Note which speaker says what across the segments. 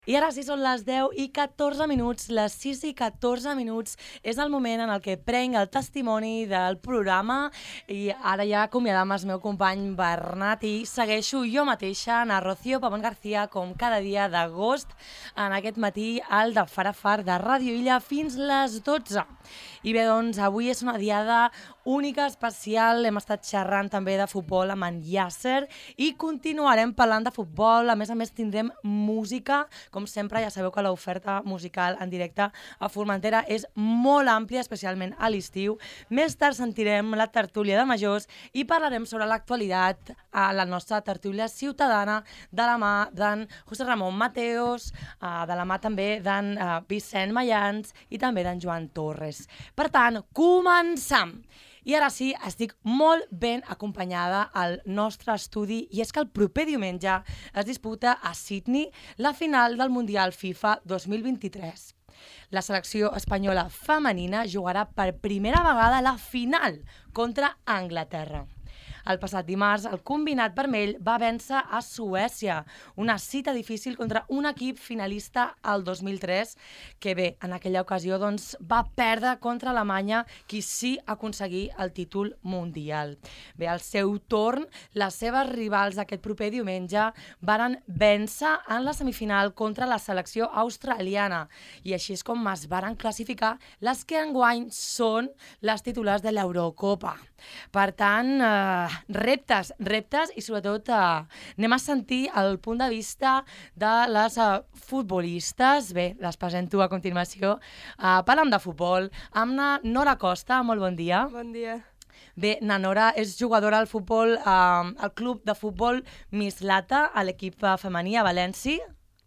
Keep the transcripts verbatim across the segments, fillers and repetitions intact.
Speaker 1: I ara sí són les deu i catorze minuts, les sis i catorze minuts, és el moment en el que prenc el testimoni del programa i ara ja acomiadam el meu company Bernat i segueixo jo mateixa, Ana Rocío Pavón García, com cada dia d'agost, en aquest matí al de Far a Far de Ràdio Illa fins les dotze. I bé, doncs, avui és una diada única, especial, hem estat xerrant també de futbol amb en Yasser i continuarem parlant de futbol, a més a més tindrem música. Com sempre, ja sabeu que l'oferta musical en directe a Formentera és molt àmplia, especialment a l'estiu. Més tard sentirem la tertúlia de majors i parlarem sobre l'actualitat a la nostra tertúlia ciutadana de la mà d'en José Ramon Mateos, de la mà també d'en Vicent Mayans i també d'en Joan Torres. Per tant, començam! I ara sí, estic molt ben acompanyada al nostre estudi i és que el proper diumenge es disputa a Sydney la final del Mundial FIFA dos mil vint-i-tres. La selecció espanyola femenina jugarà per primera vegada la final contra Anglaterra. El passat dimarts, el combinat vermell va vèncer a Suècia, una cita difícil contra un equip finalista al dos mil tres, que bé, en aquella ocasió doncs, va perdre contra Alemanya, qui sí aconseguí el títol mundial. Bé, al seu torn, les seves rivals aquest proper diumenge varen vèncer en la semifinal contra la selecció australiana, i així és com es varen classificar les que enguany són les titulars de l'Eurocopa. Per tant, eh, reptes, reptes i sobretot eh, anem a sentir el punt de vista de les eh, futbolistes. Bé, les presento a continuació. Eh, parlem de futbol amb na Nora Costa. Molt bon dia.
Speaker 2: Bon dia.
Speaker 1: Bé, na Nora és jugadora al futbol, eh, al club de futbol Mislata, a l'equip femení a València.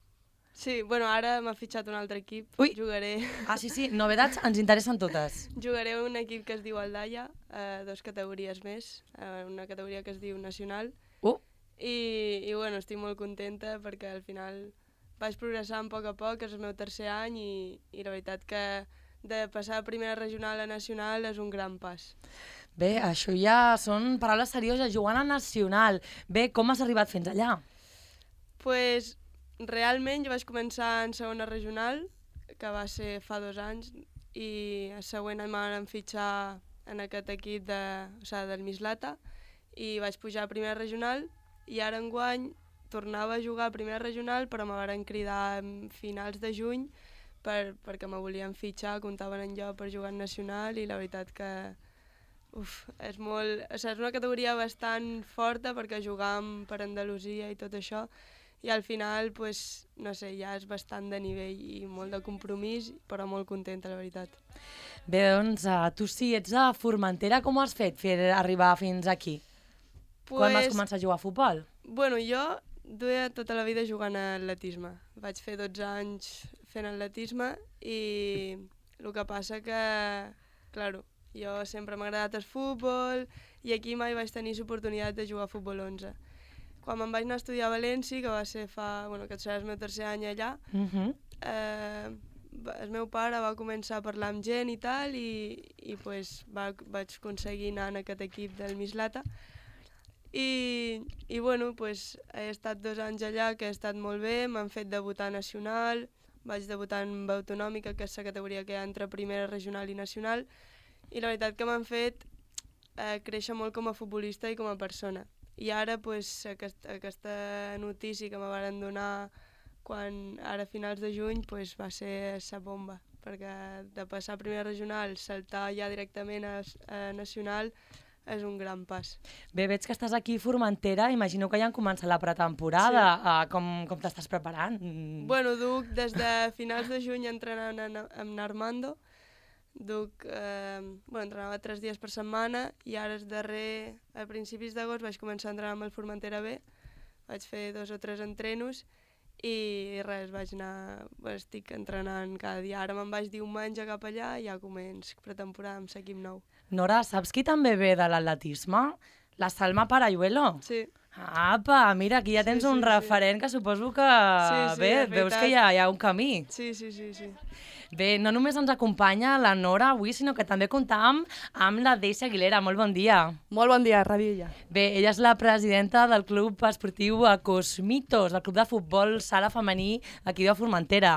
Speaker 2: Sí, bueno, ara m'ha fitxat un altre equip.
Speaker 1: Ui.
Speaker 2: Jugaré...
Speaker 1: Ah, sí, sí, novedats ens interessen totes.
Speaker 2: Jugaré un equip que es diu Aldaia, eh, dos categories més, eh, una categoria que es diu Nacional.
Speaker 1: Uh.
Speaker 2: I, i bueno, estic molt contenta perquè al final vaig progressant a poc a poc, és el meu tercer any i, i la veritat que de passar a primera regional a nacional és un gran pas.
Speaker 1: Bé, això ja són paraules serioses, jugant a nacional. Bé, com has arribat fins allà?
Speaker 2: Pues... Realment jo vaig començar en segona regional, que va ser fa dos anys, i el següent any m'han fitxar en aquest equip de, o sigui, del Mislata, i vaig pujar a primera regional, i ara enguany tornava a jugar a primera regional, però me van cridar a finals de juny per, perquè me volien fitxar, comptaven en jo per jugar en nacional, i la veritat que uf, és, molt, o sigui, és una categoria bastant forta perquè jugàvem per Andalusia i tot això, i al final, pues, no sé, ja és bastant de nivell i molt de compromís, però molt contenta, la veritat.
Speaker 1: Bé, doncs, uh, tu sí ets a Formentera, com ho has fet per arribar fins aquí? Pues... Quan vas començar a jugar a futbol?
Speaker 2: Bueno, jo duia tota la vida jugant a atletisme. Vaig fer dotze anys fent atletisme i el que passa que, claro, jo sempre m'ha agradat el futbol i aquí mai vaig tenir l'oportunitat de jugar a futbol onze. Quan me'n vaig anar a estudiar a València, que va ser fa... Bueno, que serà el meu tercer any allà, uh-huh. eh, el meu pare va començar a parlar amb gent i tal, i, i pues, va, vaig aconseguir anar en aquest equip del Mislata. I, i bueno, pues, he estat dos anys allà, que he estat molt bé, m'han fet debutar nacional, vaig debutar en autonòmica, que és la categoria que hi ha entre primera regional i nacional, i la veritat que m'han fet eh, créixer molt com a futbolista i com a persona. I ara, pues, aquest, aquesta notícia que me van donar quan, ara a finals de juny, pues, va ser la bomba, perquè de passar a primera regional, saltar ja directament a, a nacional, és un gran pas.
Speaker 1: Bé, veig que estàs aquí a Formentera, imagino que ja han començat la pretemporada. Sí. Uh, com, com t'estàs preparant? Mm.
Speaker 2: Bueno, duc des de finals de juny entrenant amb Armando, Duc, eh, bueno, entrenava tres dies per setmana i ara el darrer, a principis d'agost, vaig començar a entrenar amb el Formentera B. Vaig fer dos o tres entrenos i res, vaig anar, bueno, estic entrenant cada dia. Ara me'n vaig diumenge cap allà i ja començo pretemporada amb l'equip nou.
Speaker 1: Nora, saps qui també ve de l'atletisme? La Salma Parayuelo.
Speaker 2: Sí.
Speaker 1: Apa, mira, aquí ja
Speaker 2: Sí,
Speaker 1: tens
Speaker 2: sí,
Speaker 1: un
Speaker 2: sí.
Speaker 1: referent que suposo que,
Speaker 2: Sí, sí,
Speaker 1: bé,
Speaker 2: és
Speaker 1: veus que
Speaker 2: veritat.
Speaker 1: hi ha, hi ha un camí.
Speaker 2: Sí, sí, sí, sí.
Speaker 1: Bé, no només ens acompanya la Nora avui, sinó que també comptam amb la Daisy Aguilera. Molt bon dia.
Speaker 3: Molt bon dia, Radilla.
Speaker 1: Bé, ella és la presidenta del club esportiu Cosmitos, el club de futbol sala femení aquí de Formentera.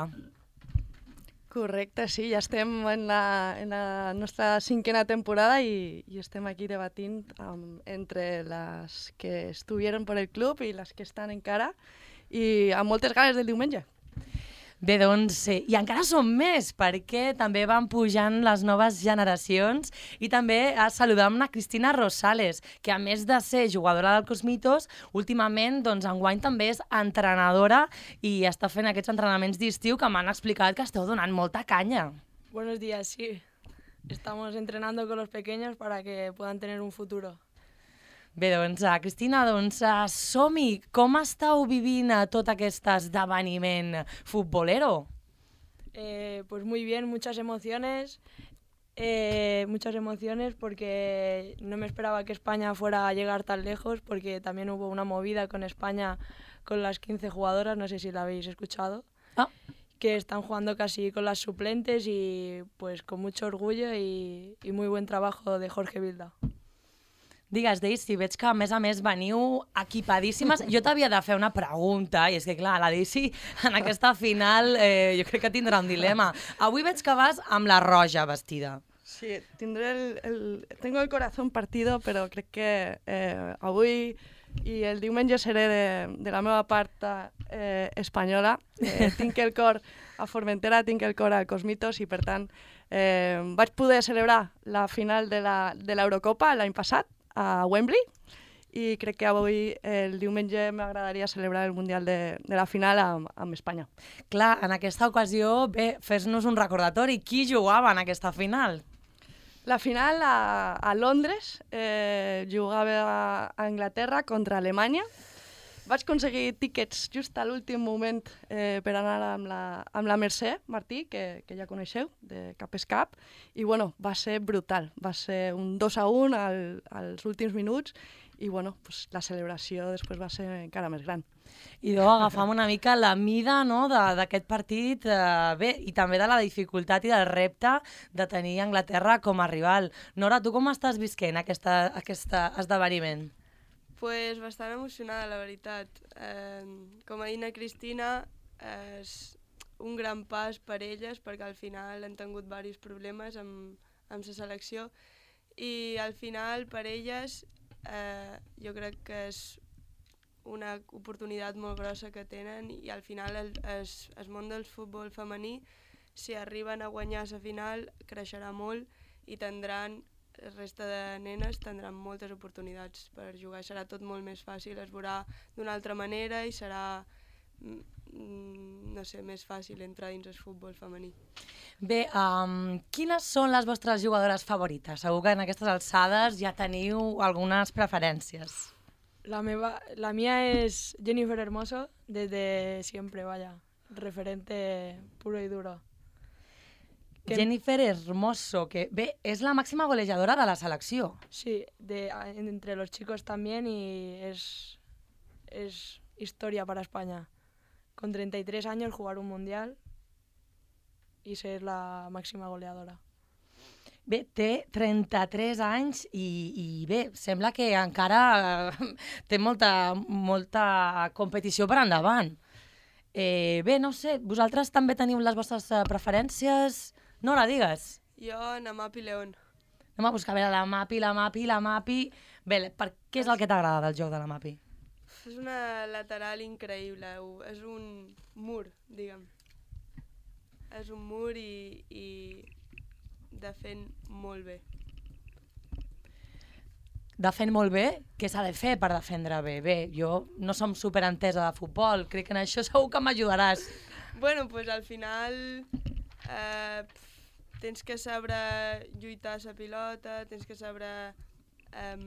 Speaker 3: Correcte, sí, ja estem en la, en la nostra cinquena temporada i, i estem aquí debatint um, entre les que estuvieron per el club i les que estan encara i amb moltes ganes del diumenge.
Speaker 1: Bé, doncs, eh, i encara som més, perquè també van pujant les noves generacions i també a saludar amb la Cristina Rosales, que a més de ser jugadora del Cosmitos, últimament, doncs, enguany també és entrenadora i està fent aquests entrenaments d'estiu que m'han explicat que esteu donant molta canya.
Speaker 4: Buenos días, sí. Estamos entrenando con los pequeños para que puedan tener un futuro.
Speaker 1: Bé, doncs, uh, Cristina, doncs, uh, som-hi. Com esteu vivint uh, tot aquest esdeveniment futbolero?
Speaker 4: Eh, pues muy bien, muchas emociones. Eh, muchas emociones porque no me esperaba que España fuera a llegar tan lejos, porque también hubo una movida con España con las quince jugadoras, no sé si la habéis escuchado,
Speaker 1: Ah.
Speaker 4: que están jugando casi con las suplentes y pues con mucho orgullo y, y muy buen trabajo de Jorge Vilda.
Speaker 1: Digues, Daisy, veig que a més a més veniu equipadíssimes. Jo t'havia de fer una pregunta, i és que clar, la Daisy en aquesta final eh, jo crec que tindrà un dilema. Avui veig que vas amb la roja vestida.
Speaker 3: Sí, tindré el, el, tengo el corazón partido, però crec que eh, avui i el diumenge seré de, de la meva part eh, espanyola. Eh, tinc el cor a Formentera, tinc el cor al Cosmitos i per tant eh, vaig poder celebrar la final de l'Eurocopa l'any passat a Wembley i crec que avui, el diumenge, m'agradaria celebrar el Mundial de, de la final amb, amb Espanya.
Speaker 1: Clar, en aquesta ocasió, bé, fes-nos un recordatori. Qui jugava en aquesta final?
Speaker 3: La final a, a Londres, eh, jugava a Anglaterra contra Alemanya. Vaig aconseguir tíquets just a l'últim moment eh, per anar amb la, amb la Mercè Martí, que, que ja coneixeu, de Cap és Cap, i bueno, va ser brutal. Va ser un dos a un al, als últims minuts i bueno, pues, la celebració després va ser encara més gran.
Speaker 1: I doncs agafam una mica la mida, no, d'aquest partit, eh, bé, i també de la dificultat i del repte de tenir Anglaterra com a rival. Nora, tu com estàs visquent aquesta, aquest esdeveniment?
Speaker 2: Pues bastant emocionada, la veritat. Eh, com ha dit la Cristina, eh, és un gran pas per elles, perquè al final han tingut diversos problemes amb, amb la selecció, i al final per elles eh, jo crec que és una oportunitat molt grossa que tenen, i al final el, el, el món del futbol femení, si arriben a guanyar la final, creixerà molt i tindran la resta de nenes tindran moltes oportunitats per jugar. Serà tot molt més fàcil, es veurà d'una altra manera i serà, mm, no sé, més fàcil entrar dins el futbol femení.
Speaker 1: Bé, um, quines són les vostres jugadores favorites? Segur que en aquestes alçades ja teniu algunes preferències.
Speaker 4: La, meva, la mía es Jennifer Hermoso, desde siempre, vaya, referente puro y duro. Que
Speaker 1: Jennifer Hermoso, que bé, és la màxima golejadora de la selecció.
Speaker 4: Sí, de, entre los chicos también, y es, es historia para España. Con treinta y tres años jugar un mundial y ser la máxima goleadora.
Speaker 1: Bé, té trenta-tres anys i, i bé, sembla que encara eh, té molta, molta competició per endavant. Eh, bé, no sé, vosaltres també teniu les vostres eh, preferències? Nora, digues.
Speaker 2: Jo, na Mapi León.
Speaker 1: Anem a buscar, a veure, la Mapi, la Mapi, la Mapi... Bé, per què és el que t'agrada del joc de la Mapi?
Speaker 2: És una lateral increïble, és un mur, diguem. És un mur i, i defèn molt bé.
Speaker 1: Defèn molt bé? Què s'ha de fer per defendre bé? Bé, jo no som superentesa de futbol, crec que en això segur que m'ajudaràs.
Speaker 2: Bueno, pues al final eh, tens que saber lluitar la pilota, tens que saber... Eh,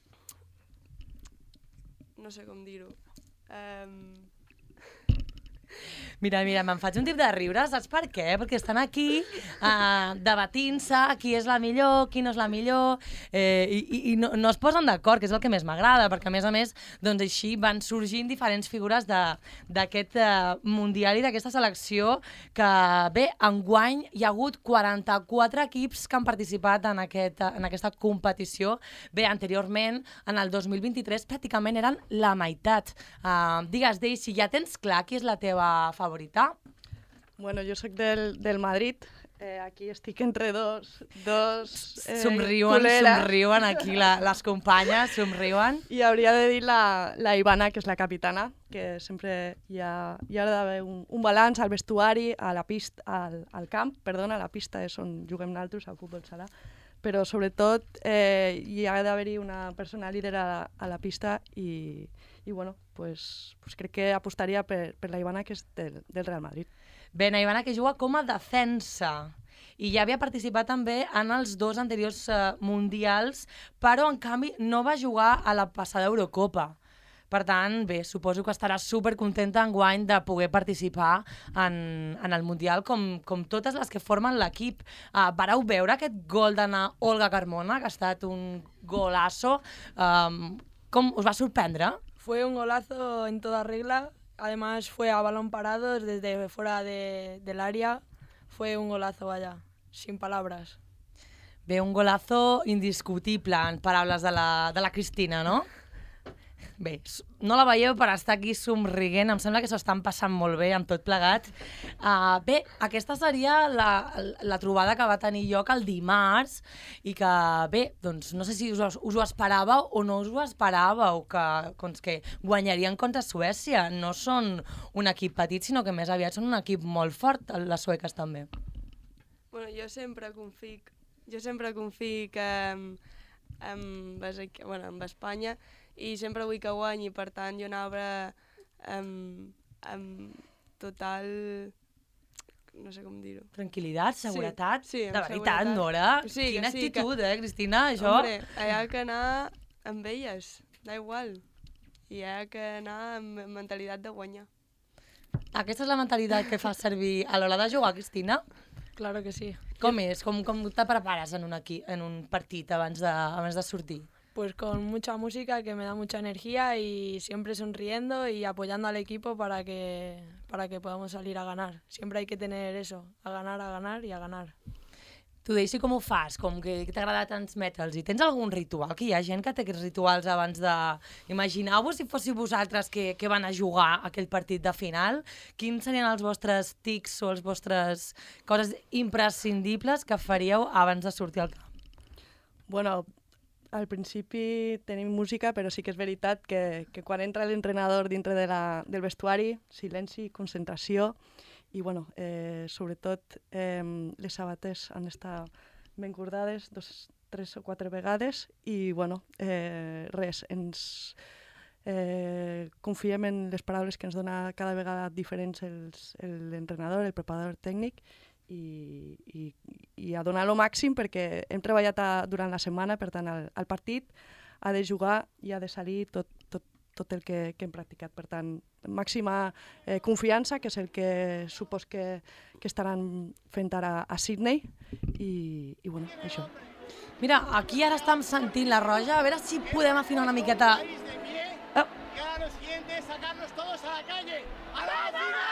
Speaker 2: no sé com dir-ho. Eh,
Speaker 1: Mira, mira, me'n faig un tip de riure, saps per què? Perquè estan aquí uh, debatint-se qui és la millor, qui no és la millor, eh, i, i no, no es posen d'acord, que és el que més m'agrada, perquè a més a més, doncs així van sorgint diferents figures d'aquest uh, Mundial i d'aquesta selecció que, bé, enguany hi ha hagut quaranta-quatre equips que han participat en, aquest, en aquesta competició. Bé, anteriorment, en el dos mil vint-i-tres, pràcticament eren la meitat. Uh, digues, Daisy, ja tens clar qui és la teva favorita?
Speaker 3: Bueno, jo soc del, del Madrid. Eh, aquí estic entre dos, dos eh,
Speaker 1: somriuen,
Speaker 3: culeres.
Speaker 1: somriuen aquí la, les companyes, somriuen.
Speaker 3: I hauria de dir la, la Ivana, que és la capitana, que sempre hi ha, hi ha d'haver un, un balanç al vestuari, a la pista, al, al camp, perdona, a la pista és on juguem nosaltres, al futbol sala, però sobretot eh, hi ha d'haver-hi una persona líder a, a la pista i, i bueno, pues, pues crec que apostaria per, per la Ivana, que és del, del Real Madrid.
Speaker 1: Bé, la Ivana, que juga com a defensa i ja havia participat també en els dos anteriors uh, mundials, però en canvi no va jugar a la passada Eurocopa. Per tant, bé, suposo que estarà supercontenta enguany de poder participar en, en el Mundial com, com totes les que formen l'equip. Uh, vareu veure aquest gol d'Anna Olga Carmona, que ha estat un golazo. Um, com us va sorprendre?
Speaker 4: Fue un golazo en toda regla. Además fue a balón parado desde fuera de, del área. Fue un golazo, vaya, sin palabras.
Speaker 1: Bé, un golazo indiscutible, en paraules de la, de la Cristina, no? Bé, no la veieu per estar aquí somriguent, em sembla que s'ho estan passant molt bé amb tot plegat. Uh, bé, aquesta seria la, la trobada que va tenir lloc el dimarts i que, bé, doncs no sé si us, us ho esperàveu o no us ho esperàveu, que, doncs, que guanyarien contra Suècia. No són un equip petit, sinó que més aviat són un equip molt fort, les sueques també.
Speaker 2: Bueno, jo sempre confic, jo sempre confic amb, amb, bueno, amb Espanya, i sempre vull que guanyi, per tant jo anava amb, amb total, no sé com dir-ho.
Speaker 1: Tranquil·litat, seguretat?
Speaker 2: Sí, sí,
Speaker 1: de veritat,
Speaker 2: seguretat.
Speaker 1: Nora?
Speaker 2: Sí,
Speaker 1: quina
Speaker 2: sí,
Speaker 1: actitud,
Speaker 2: que...
Speaker 1: eh, Cristina, això?
Speaker 2: Hombre, hi ha que anar amb elles, da igual. I hi ha que anar amb mentalitat de guanyar.
Speaker 1: Aquesta és la mentalitat que fas servir a l'hora de jugar, Cristina?
Speaker 4: Claro que sí.
Speaker 1: Com és? Com, com te prepares en un, equi, en un partit abans de, abans de sortir?
Speaker 4: Pues con mucha música que me da mucha energía y siempre sonriendo y apoyando al equipo para que, para que podamos salir a ganar. Siempre hay que tener eso, a ganar, a ganar y a ganar.
Speaker 1: Tu, Daisy, com ho fas? Com que t'agrada transmetre'ls? I tens algun ritual? Que hi ha gent que té aquests rituals abans de... Imagineu-vos si fóssiu vosaltres que, que van a jugar aquell partit de final. Quins serien els vostres tics o els vostres coses imprescindibles que faríeu abans de sortir al camp?
Speaker 3: Bueno, al principi tenim música, però sí que és veritat que, que quan entra l'entrenador dintre de la, del vestuari, silenci, concentració, i bueno, eh, sobretot eh, les sabates han d'estar ben cordades dos, tres o quatre vegades i bueno, eh, res, ens eh, confiem en les paraules que ens dona cada vegada diferents l'entrenador, el preparador tècnic, i, i, i a donar lo màxim perquè hem treballat a, durant la setmana, per tant el, el partit ha de jugar i ha de salir tot, tot, tot el que, que hem practicat. Per tant, màxima eh, confiança, que és el que supos que, que estaran fent ara a Sydney, i, i bueno, això.
Speaker 1: Mira, aquí ara estem sentint la Roja, a veure si podem afinar una miqueta. Oh.
Speaker 5: Y ahora lo siguiente es sacarlos todos a la calle. ¡A la final!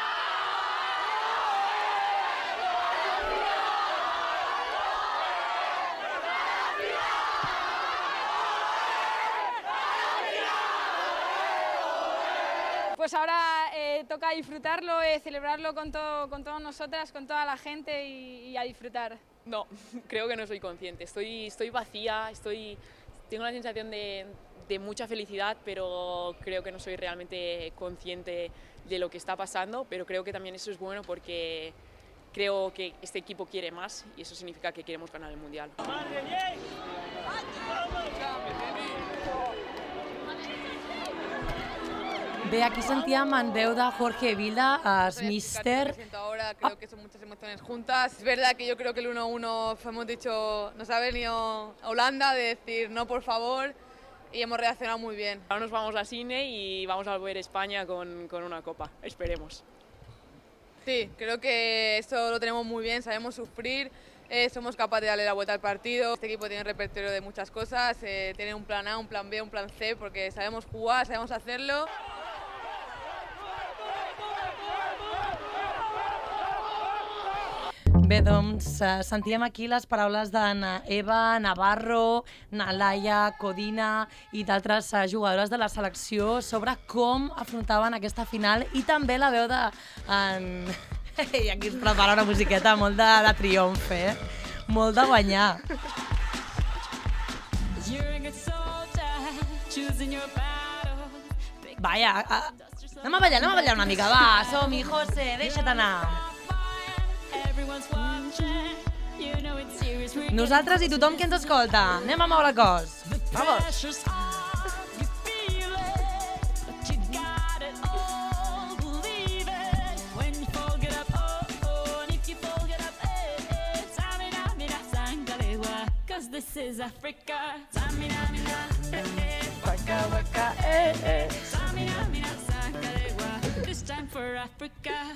Speaker 6: Pues ahora eh, toca disfrutarlo, eh, celebrarlo con, to con todas nosotras, con toda la gente y, y a disfrutar.
Speaker 7: No, creo que no soy consciente. Estoy, estoy vacía, estoy, tengo la sensación de, de mucha felicidad, pero creo que no soy realmente consciente de lo que está pasando, pero creo que también eso es bueno porque creo que este equipo quiere más y eso significa que queremos ganar el Mundial.
Speaker 1: Bé, aquí sentíem en veu de Jorge Vilda, es míster...
Speaker 8: Ahora creo que son muchas emociones juntas. Es verdad que yo creo que el uno uno hemos dicho, nos ha venido a Holanda de decir no, por favor, y hemos reaccionado muy bien.
Speaker 7: Ahora nos vamos a Sydney y vamos a volver a España con, con una copa, esperemos.
Speaker 8: Sí, creo que eso lo tenemos muy bien, sabemos sufrir, eh, somos capaces de darle la vuelta al partido. Este equipo tiene un repertorio de muchas cosas, eh, tiene un plan A, un plan B, un plan C, porque sabemos jugar, sabemos hacerlo.
Speaker 1: Bé, doncs, eh, sentíem aquí les paraules d'Anna Eva, Navarro, Nalaia, Codina i d'altres eh, jugadores de la selecció sobre com afrontaven aquesta final i també la veu de... En... I aquí es prepara una musiqueta molt de, de triomf, eh? Molt de guanyar. Vaja, a... anem a ballar, anem a ballar una mica, va, som-hi, José, deixa't anar. Nosaltres i tothom que ens escolta. Anem a moure el cos. Vamos.
Speaker 9: This is Africa. Samina mina,
Speaker 3: eh eh. Waka waka, eh eh.
Speaker 9: Samina mina, sakarewa. This time for Africa.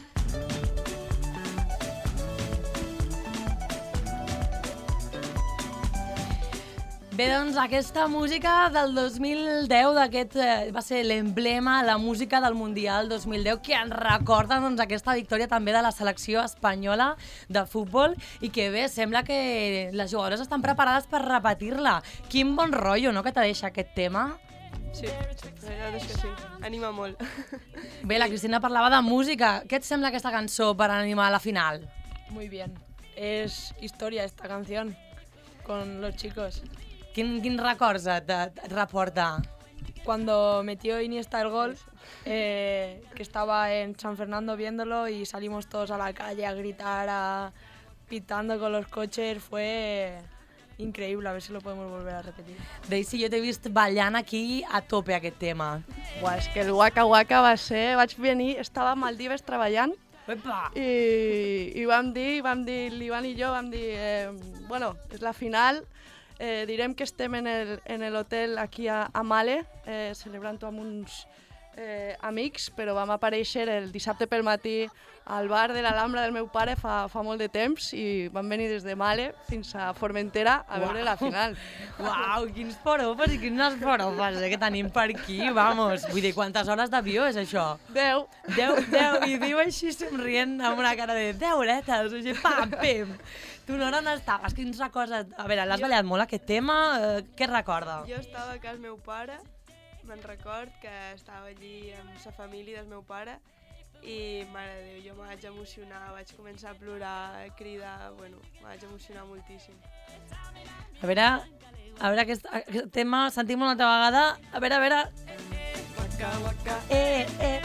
Speaker 1: Bé, doncs, aquesta música del dos mil deu, d'aquest eh, va ser l'emblema, la música del Mundial dos mil deu, que ens recorda doncs, aquesta victòria també de la selecció espanyola de futbol i que bé, sembla que les jugadores estan preparades per repetir-la. Quin bon rotllo, no?, que te deixa aquest tema.
Speaker 2: Sí, la veritat és que sí, anima molt.
Speaker 1: Bé, la Cristina parlava de música. Què et sembla aquesta cançó per animar la final?
Speaker 4: Muy bien. Es historia esta canción con los chicos.
Speaker 1: Quin, quin records et, et reporta?
Speaker 4: Cuando metió Iniesta el gol, eh, que estaba en San Fernando viéndolo y salimos todos a la calle a gritar, a, pitando con los coches, fue increíble, a ver si lo podemos volver a repetir.
Speaker 1: Daisy, jo t'he vist ballant aquí a tope aquest tema.
Speaker 3: Buah, és que el Waka Waka va ser... Vaig venir, estava a Maldives treballant
Speaker 1: Epa!
Speaker 3: i, i vam dir, vam dir, l'Ivan i jo vam dir, eh, bueno, és la final, eh, direm que estem en el, en el hotel aquí a, a Male, eh, celebrant-ho amb uns eh, amics, però vam aparèixer el dissabte pel matí al bar de l'Alhambra del meu pare fa, fa molt de temps i vam venir des de Male fins a Formentera a veure
Speaker 1: Uau.
Speaker 3: la final.
Speaker 1: Uau, quins forofes i quines forofes eh, que tenim per aquí, vamos. Vull dir, quantes hores d'avió és això?
Speaker 3: Deu.
Speaker 1: Deu, deu, i diu així somrient amb una cara de deu horetes, o sigui, pam, pim. Tu no on estaves? Quins records? A veure, l'has ballat molt aquest tema? Eh, què et recorda?
Speaker 2: Jo estava a casa meu pare, me'n record que estava allí amb sa família del meu pare i, mare de Déu, jo me vaig emocionar, vaig començar a plorar, a cridar, bueno, me vaig emocionar moltíssim.
Speaker 1: A veure, a veure aquest, aquest tema, sentim una altra vegada. A veure, a veure...
Speaker 3: Waka Waka,
Speaker 1: Eh, eh...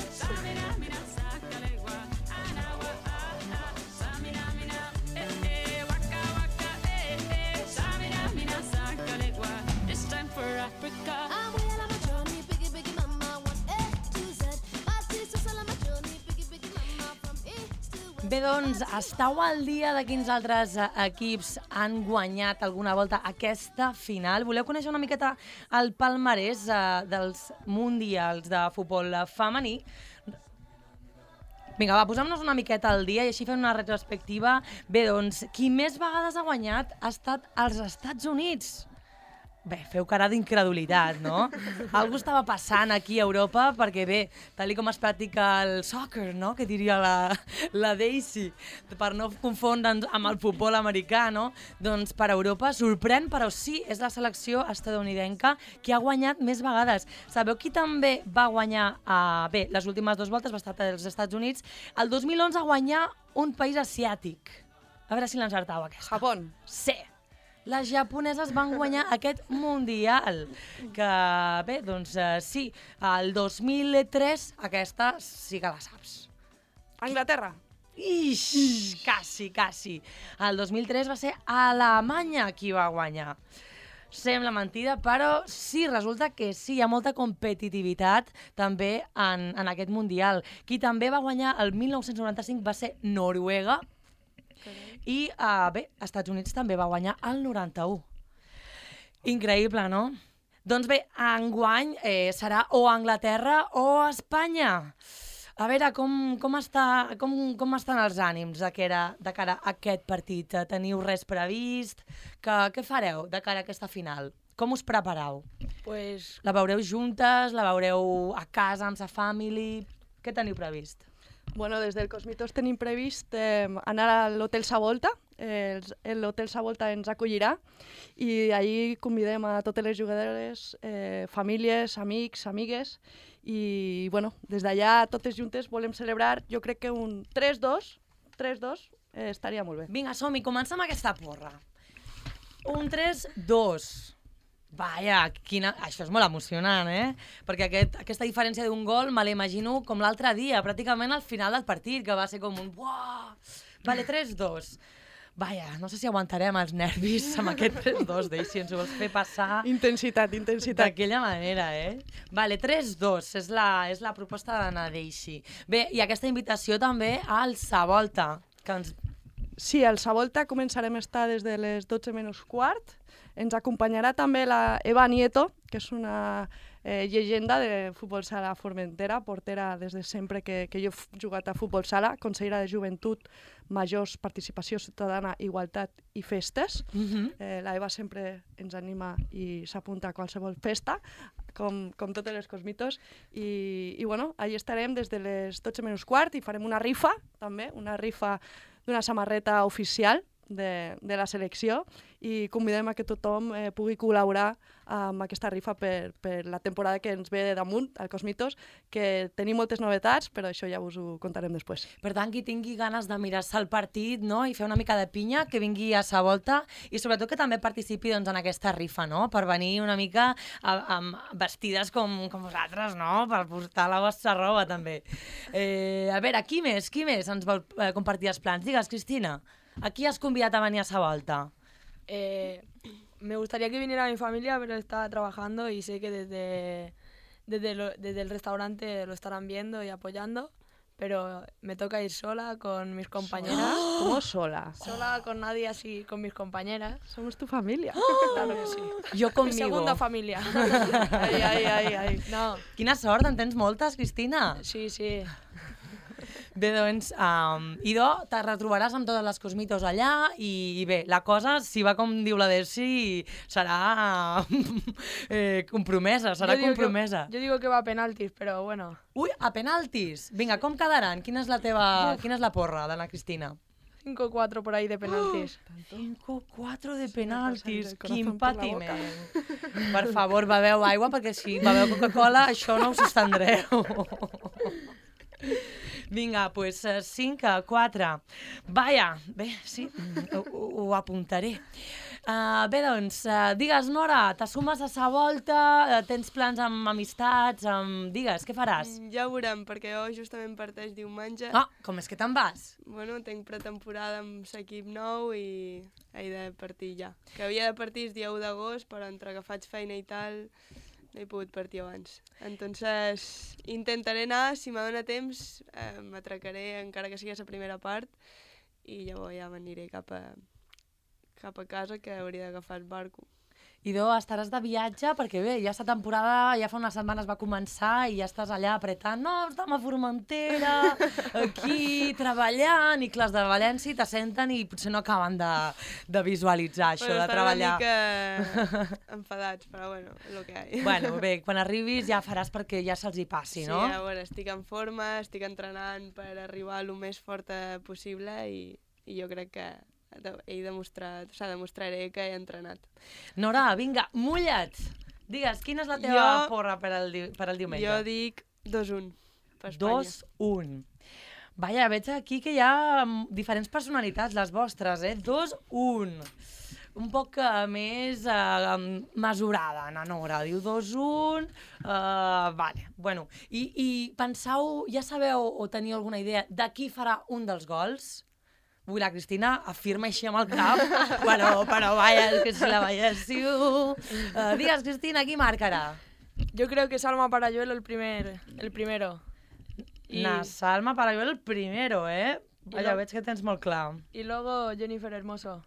Speaker 1: Bé, doncs, estàu al dia de quins altres eh, equips han guanyat alguna volta aquesta final. Voleu conèixer una miqueta el palmarès eh, dels mundials de futbol femení? Vinga, va, posem-nos una miqueta al dia i així fem una retrospectiva. Bé, doncs, qui més vegades ha guanyat ha estat els Estats Units. Bé, feu cara d'incredulitat, no? Algú estava passant aquí a Europa perquè, bé, tal com es practica el soccer, no?, que diria la, la Daisy, per no confondre'ns amb el futbol americà, no? Doncs per Europa sorprèn, però sí, és la selecció estadounidenca que ha guanyat més vegades. Sabeu qui també va guanyar, uh, bé, les últimes dues voltes va estar als Estats Units, el dos mil onze a guanyar un país asiàtic. A veure si l'encertau, aquesta.
Speaker 3: Japón.
Speaker 1: Sí. Les japoneses van guanyar aquest Mundial, que bé, doncs eh, sí, el dos mil tres aquesta sí que la saps.
Speaker 3: Anglaterra.
Speaker 1: Ix, quasi, quasi. El dos mil tres va ser Alemanya qui va guanyar. Sembla mentida, però sí, resulta que sí, hi ha molta competitivitat també en, en aquest Mundial. Qui també va guanyar el mil nou-cents noranta-cinc va ser Noruega, i uh, bé, Estats Units també va guanyar el noranta-u. Increïble, no? Doncs bé, enguany eh, serà o Anglaterra o Espanya. A veure, com, com, està, com, com estan els ànims de cara, de cara a aquest partit? Teniu res previst? Que, què fareu de cara a aquesta final? Com us prepareu?
Speaker 4: Pues
Speaker 1: La veureu juntes? La veureu a casa, amb sa family? Què teniu previst?
Speaker 3: Bueno, des del Cosmitos tenim previst eh, anar a l'Hotel Savolta. Eh, L'Hotel Savolta ens acollirà i allí convidem a totes les jugadores, eh, famílies, amics, amigues i bueno, des d'allà totes juntes volem celebrar, jo crec que un tres dos, tres dos eh, estaria molt bé.
Speaker 1: Vinga, som-hi, comença amb aquesta porra. Un tres dos. Vaja, quina... això és molt emocionant, eh? Perquè aquest, aquesta diferència d'un gol me l'imagino com l'altre dia, pràcticament al final del partit, que va ser com un... Uah! Vale, tres dos. Vaja, no sé si aguantarem els nervis amb aquest tres dos, Deixi, ens ho vols fer passar...
Speaker 3: Intensitat, intensitat.
Speaker 1: D'aquella manera, eh? Vale, tres dos, és la, és la proposta d'anar Deixi. Bé, i aquesta invitació també al Savolta, que ens...
Speaker 3: Sí, al Savolta començarem a estar des de les dotze menys quart. Ens acompanyarà també la Eva Nieto, que és una eh, llegenda de futbol sala Formentera, portera des de sempre que, que jo he jugat a futbol sala, consellera de Joventut, Majors, Participació Ciutadana, Igualtat i Festes.
Speaker 1: Uh-huh.
Speaker 3: eh, la Eva sempre ens anima i s'apunta a qualsevol festa, com, com totes les Cosmitos. I, i bueno, allà estarem des de les dotze menys quart i farem una rifa, també, una rifa d'una samarreta oficial de, de la selecció i convidem a que tothom eh, pugui col·laborar amb aquesta rifa per, per la temporada que ens ve damunt, al Cosmitos, que tenim moltes novetats, però això ja us ho contarem després.
Speaker 1: Per tant, qui tingui ganes de mirar-se el partit, no?, i fer una mica de pinya, que vingui a sa volta i sobretot que també participi, doncs, en aquesta rifa, no?, per venir una mica a, amb vestides com, com vosaltres, no?, per portar la vostra roba també. Eh, a veure, qui més, qui més ens vol eh, compartir els plans? Digues, Cristina, a qui has convidat a venir a sa volta?
Speaker 4: Eh, me gustaría que viniera mi familia, pero está trabajando y sé que desde, desde, lo- desde el restaurante lo estarán viendo y apoyando, pero me toca ir sola con mis compañeras.
Speaker 3: ¿Cómo sola?
Speaker 4: Sola con nadie, así con mis compañeras.
Speaker 3: Somos tu familia.
Speaker 4: Claro que sí.
Speaker 1: Jo
Speaker 4: Mi
Speaker 1: conmigo.
Speaker 4: segunda familia.
Speaker 3: Ai, ai, ai, ai.
Speaker 4: No,
Speaker 1: Quina sort, en tens moltes, Cristina?
Speaker 4: sí, sí.
Speaker 1: Bé, doncs, um, idò, te retrobaràs amb totes les Cosmitos allà i, i bé, la cosa, si va com diu la Desi, serà eh, compromesa, serà
Speaker 4: Yo digo que-
Speaker 1: compromesa.
Speaker 4: yo digo que va a penaltis, pero bueno.
Speaker 1: Ui, a penaltis! Vinga, com quedaran? Quina és la teva... Quina és la porra de la Cristina?
Speaker 4: cinco cuatro por ahí de penaltis.
Speaker 1: cinco cuatro de
Speaker 3: me
Speaker 1: penaltis,
Speaker 3: pasa el
Speaker 1: quin
Speaker 3: corazón por la
Speaker 1: patiment. Per favor, beveu aigua, perquè si beveu Coca-Cola, això no us sostendreu. Vinga, doncs pues, cinc a quatre. Vaja, bé, sí, ho, ho, ho apuntaré. Uh, bé, doncs, uh, digues, Nora, t'assumes a sa volta, uh, tens plans amb amistats, amb... digues, què faràs?
Speaker 2: Mm, Ja ho veurem, perquè jo justament parteix diumenge.
Speaker 1: Ah, com és que te'n vas?
Speaker 2: Bueno, tinc pretemporada amb l'equip nou i he de partir ja. Que havia de partir el dia u d'agost, però entre que faig feina i tal, no he pogut partir abans. Entonces, intentaré anar, si m'adona temps, eh, m'atracaré encara que sigui a la primera part i llavors ja m'aniré cap a, cap a casa, que hauria d'agafar el barco.
Speaker 1: Idò, estaràs de viatge perquè bé, ja esta temporada ja fa unes setmanes va començar i ja estàs allà apretant, no, estem a Formentera, aquí treballant, i clar, els de València te senten i potser no acaben de, de visualitzar això,
Speaker 2: bueno,
Speaker 1: de treballar.
Speaker 2: Estan una mica enfadats, però bueno, és el que hi ha.
Speaker 1: Bueno, bé, quan arribis ja faràs perquè ja se'ls hi passi, no?
Speaker 2: Sí, a veure, estic en forma, estic entrenant per arribar el més forta possible i, i jo crec que de- he demostrat, o sigui, demostraré que he entrenat.
Speaker 1: Nora, vinga, mulla't! Digues, quina és la teva
Speaker 2: Jo-
Speaker 1: porra per al, di per al diumenge?
Speaker 2: Jo dic dos un per Espanya.
Speaker 1: dos un. Vaja, veig aquí que hi ha mm, diferents personalitats, les vostres, eh? dos un. Un poc uh, més uh, mesurada, na Nora. Diu dos un. Uh, vale, bueno. I, I pensau, ja sabeu o teniu alguna idea de qui farà un dels gols? Ui, la Cristina afirma així amb el cap. bueno, però vaja, és que si la veiéssiu... Uh, digues, Cristina, qui marcarà?
Speaker 4: Yo creo que Salma Parayuelo el, primer, el primero. Y,
Speaker 1: Na Salma Parayuelo el primero, eh?
Speaker 4: I
Speaker 1: Vaja,
Speaker 4: lo-
Speaker 1: veig que tens molt clar.
Speaker 4: y luego Jennifer Hermoso.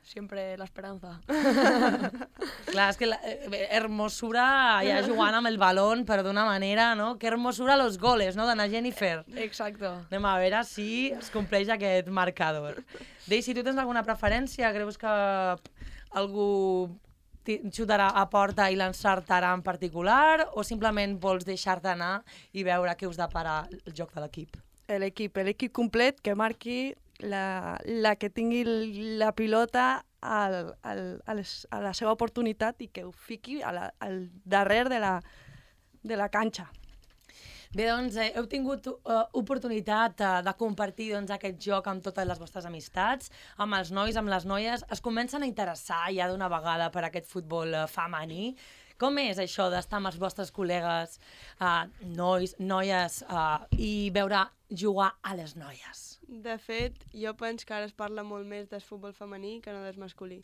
Speaker 4: siempre la esperanza.
Speaker 1: Clar, és que la, eh, hermosura ja jugant amb el balón, però d'una manera, no? Que hermosura los goles, no? D'Anna Jennifer.
Speaker 4: Exacto.
Speaker 1: Anem a veure si es compleix aquest marcador. Daisy, tu tens alguna preferència? Creus que algú xutarà a porta i l'encertarà en particular o simplement vols deixar-te anar i veure què us depara el joc de l'equip?
Speaker 3: L'equip, l'equip complet, que marqui la, la que tingui la pilota al, al, a, les, a la seva oportunitat i que ho fiqui a la, al darrere de la, de la canxa.
Speaker 1: Bé, doncs, eh, heu tingut uh, oportunitat uh, de compartir doncs, aquest joc amb totes les vostres amistats, amb els nois, amb les noies. Es comencen a interessar ja d'una vegada per aquest futbol uh, femení. Com és això d'estar amb els vostres col·legues, uh, nois, noies, uh, i veure jugar a les noies?
Speaker 2: De fet, jo penso que ara es parla molt més del futbol femení que no del masculí.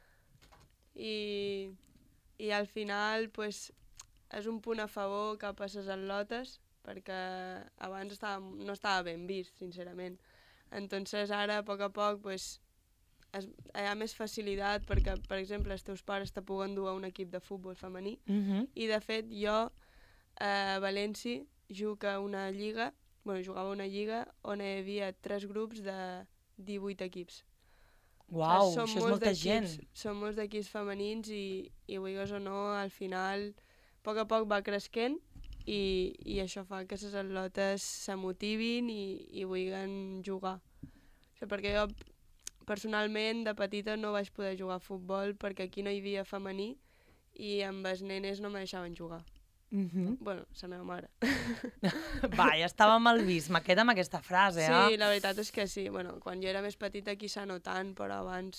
Speaker 2: I, i al final pues, és un punt a favor cap a les atletes, perquè abans estava, no estava ben vist, sincerament. Entonces ara, a poc a poc, pues, es, hi ha més facilitat perquè, per exemple, els teus pares te puguen dur a un equip de futbol femení.
Speaker 1: Mm-hmm.
Speaker 2: I, de fet, jo a València jugo a una lliga, bueno, jugava una lliga on hi havia tres grups de divuit equips.
Speaker 1: Uau,
Speaker 2: o sigui,
Speaker 1: això és molta gent.
Speaker 2: Són molts d'equips femenins i, i vulguis o no, al final, a poc a poc va creixent i, i això fa que les atletes se motivin i, i vulguin jugar. O sigui, perquè jo, personalment, de petita no vaig poder jugar a futbol perquè aquí no hi havia femení i amb els nenes no me deixaven jugar.
Speaker 1: Mm-hmm.
Speaker 2: Bueno, la meva mare.
Speaker 1: Va, ja estava mal vist, me queda amb aquesta frase, eh?
Speaker 2: Sí, la veritat és que sí. Bueno, quan jo era més petita quizà no tant, però abans,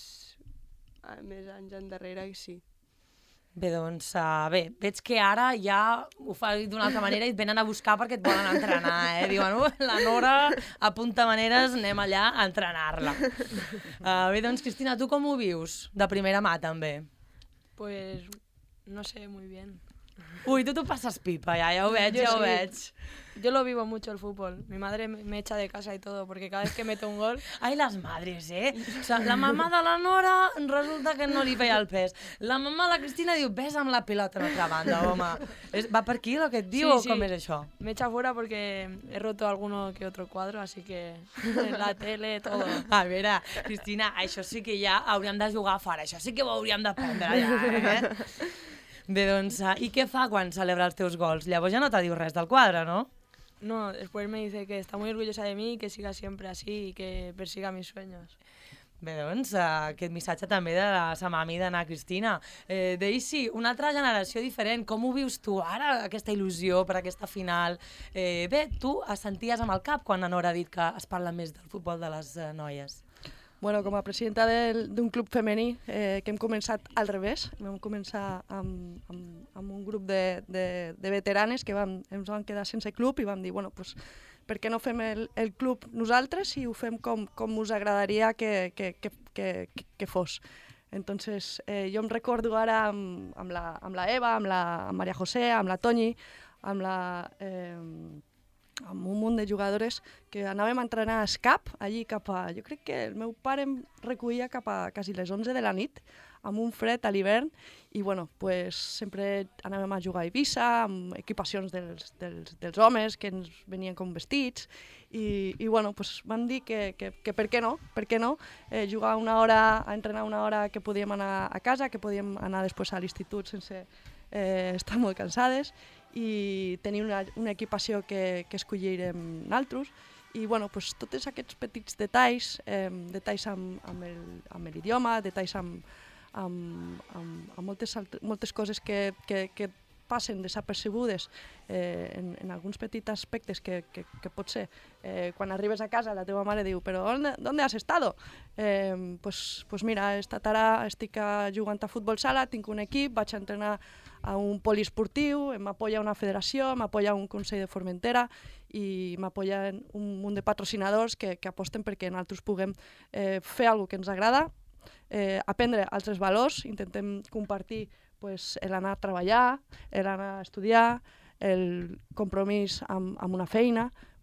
Speaker 2: més anys endarrere, sí.
Speaker 1: Bé, doncs, uh, bé, veig que ara ja ho fa d'una altra manera i et venen a buscar perquè et volen entrenar, eh? Diuen, uh, la Nora apunta maneres, anem allà a entrenar-la. Uh, bé, doncs, Cristina, tu com ho vius? De primera mà, també.
Speaker 4: Pues no sé muy bien.
Speaker 1: Uy, tú tú pasas pipa, ya, ya ho veig,
Speaker 4: Yo
Speaker 1: ja ho
Speaker 4: sí.
Speaker 1: veig.
Speaker 4: Yo lo vivo mucho el fútbol. Mi madre me me echa de casa y todo, porque cada vez que meto un gol...
Speaker 1: Ai, les madres, eh? O sigui, la mamà de la Nora resulta que no li feia el pes. La mamà de la Cristina diu, ves amb la pilota a l'altra banda, home. És, va per aquí el que et diu
Speaker 4: Sí,
Speaker 1: o
Speaker 4: sí.
Speaker 1: com és això?
Speaker 4: Me echa fuera porque he roto alguno que otro cuadro, así que la tele, todo.
Speaker 1: A veure, Cristina, això sí que ja hauríem de jugar fora, això sí que ho hauríem d'aprendre ja, eh? Bé, doncs, uh, i què fa quan celebra els teus gols? Llavors ja no te diu res del quadre, no?
Speaker 4: No, después me dice que está muy orgullosa de mí, que siga siempre así y que persiga mis sueños.
Speaker 1: Bé, doncs, uh, aquest missatge també de la sa mami d'Anna Cristina. Eh, Daisy, una altra generació diferent, com ho vius tu ara, aquesta il·lusió per aquesta final? Eh, bé, tu es senties amb el cap quan la Nora ha dit que es parla més del futbol de les uh, noies?
Speaker 3: Bueno, com a presidenta d'un club femení, eh, que hem començat al revés, vam començar amb, amb, amb un grup de, de, de veteranes que vam, ens vam quedar sense club i vam dir, bueno, pues, per què no fem el, el club nosaltres i ho fem com, com us agradaria que, que, que, que, que fos. Entonces, eh, jo em recordo ara amb, amb, la, amb la Eva, amb la amb Maria José, amb la Toñi, amb la... Eh, amb un munt de jugadores que anàvem a entrenar a Escap, allí cap a... Jo crec que el meu pare em recollia cap a quasi les onze de la nit, amb un fred a l'hivern, i bueno, pues, sempre anàvem a jugar a Eivissa, amb equipacions dels, dels, dels homes que ens venien com vestits, i, i bueno, pues, vam dir que, que, que per què no, per què no, eh, jugar una hora, a entrenar una hora que podíem anar a casa, que podíem anar després a l'institut sense eh, estar molt cansades, i tenir una, una equipació que, que escollirem naltros, i bueno, pues, tots aquests petits detalls, eh, detalls amb, amb, el, amb l'idioma, detalls amb, amb, amb, amb moltes, altres, moltes coses que, que, que passen desapercebudes eh, en, en alguns petits aspectes que, que, que pot ser eh, quan arribes a casa la teva mare diu però on, on has estado? Eh, pues, pues mira, he estat ara, estic jugant a futbol sala, tinc un equip, vaig a entrenar a un poliesportiu, m'apoya una federació, m'apoya un Consell de Formentera i m'apoya un munt de patrocinadors que, que aposten perquè nosaltres puguem eh, fer alguna que ens agrada, eh, aprendre altres valors, intentem compartir pues, l'anar a treballar, l'anar a estudiar, el compromís amb, amb una feina,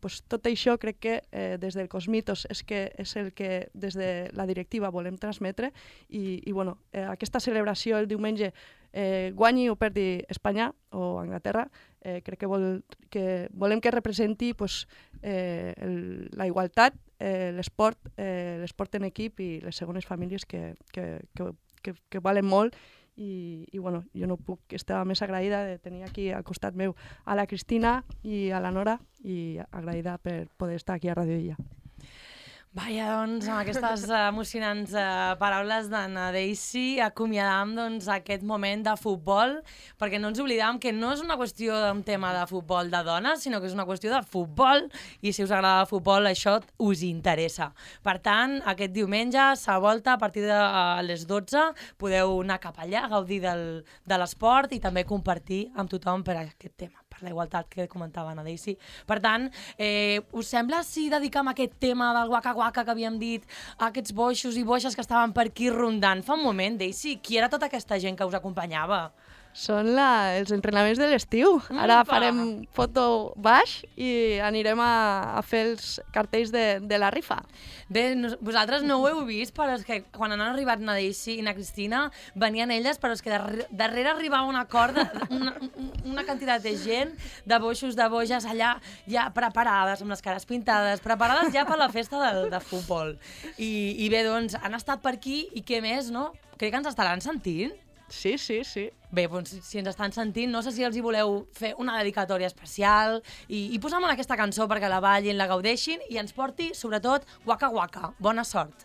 Speaker 3: pues, tot això crec que eh, des del Cosmitos és, que és el que des de la directiva volem transmetre i, i bueno, eh, aquesta celebració el diumenge eh, guanyi o perdi Espanya o Anglaterra, eh, crec que, vol, que volem que representi pues, eh, el, la igualtat, eh, l'esport, eh, l'esport en equip i les segones famílies que, que, que, que, que valen molt. I, i bueno, jo no puc estar més agraïda de tenir aquí al costat meu a la Cristina i a la Nora i agraïda per poder estar aquí a Radio Illa.
Speaker 1: Vaja, doncs, amb aquestes emocionants uh, paraules d'Anna Daisy, acomiadam doncs, aquest moment de futbol, perquè no ens oblidam que no és una qüestió d'un tema de futbol de dones, sinó que és una qüestió de futbol, i si us agrada el futbol, això us interessa. Per tant, aquest diumenge, a volta, a partir de uh, les dotze, podeu anar cap allà, gaudir del, de l'esport i també compartir amb tothom per aquest tema, per la igualtat que comentava Anna Daisy. Per tant, eh, us sembla si dedicam aquest tema del Waka Waka que havíem dit a aquests boixos i boixes que estaven per aquí rondant fa un moment, Daisy? Qui era tota aquesta gent que us acompanyava?
Speaker 3: Són la, els entrenaments de l'estiu. Ara farem foto baix i anirem a, a fer els cartells de, de la rifa.
Speaker 1: Bé, no, vosaltres no ho heu vist, però és que quan han arribat na Daisy i na Cristina venien elles, però és que darrere, darrere arribava una corda, una, una quantitat de gent, de boixos, de boges, allà ja preparades, amb les cares pintades, preparades ja per la festa del, de futbol. I, I bé, doncs, han estat per aquí i què més, no? Crec que ens estaran sentint.
Speaker 3: Sí, sí, sí.
Speaker 1: Bé, doncs, si ens estan sentint, no sé si els hi voleu fer una dedicatòria especial i, i posem aquesta cançó perquè la ballin, la gaudeixin i ens porti, sobretot, Waka Waka. Bona sort.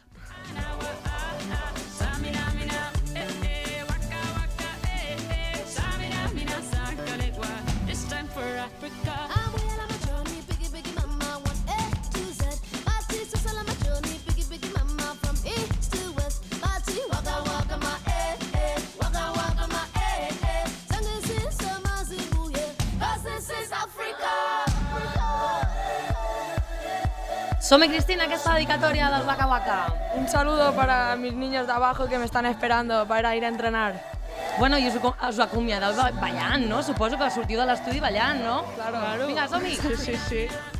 Speaker 1: Som-hi, Cristina, aquesta dedicatòria del Waka Waka.
Speaker 4: Un saludo para mis niños de abajo que me están esperando para ir a entrenar.
Speaker 1: Bueno, i us, us acomiadeu ballant, no? Suposo que sortiu de l'estudi ballant, no?
Speaker 4: Claro, claro.
Speaker 1: Vinga, som-hi!
Speaker 3: Sí, sí, sí.